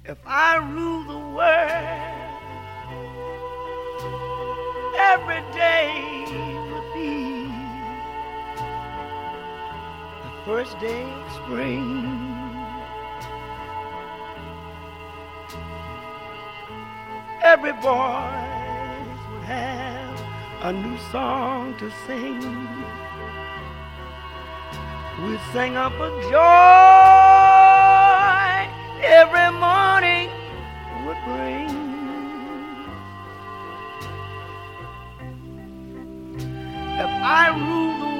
If I rule the world, every day would be the first day of spring. Every voice would have a new song to sing. We'd sing up a joy every morning would bring. If I rule the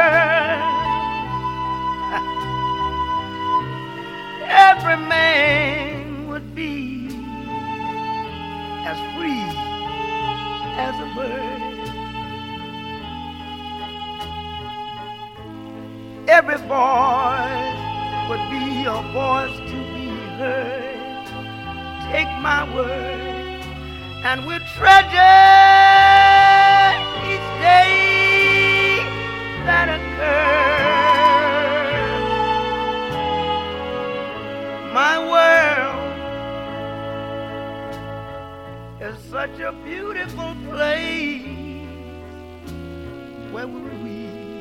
world, every man would be as free as a bird. Every voice would be a voice to be heard. Take my word, and we'll treasure each day that occurs. My world is such a beautiful place. Where would we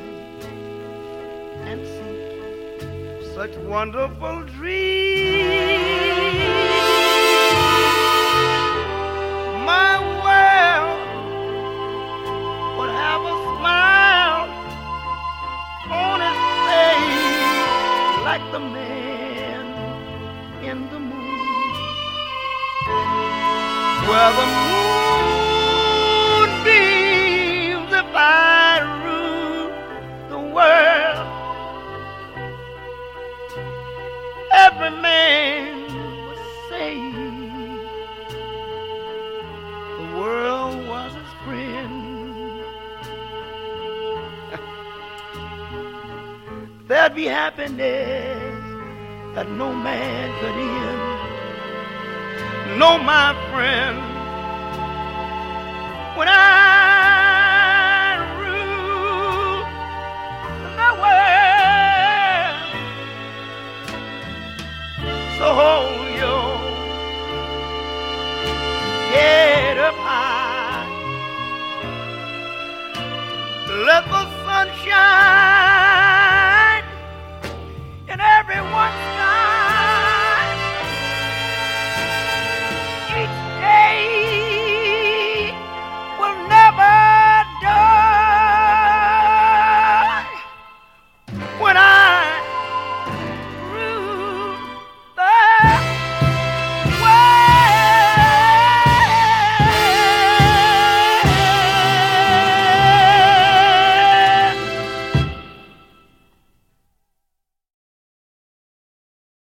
and see such wonderful dreams? My world would have a smile on its face like the man in the moon, where the moon beams. If I rule the world, every man would say the world was his friend. There'd be happiness that no man could end. No, my friend, when I rule the world, so hold your head up high. Let the sun shine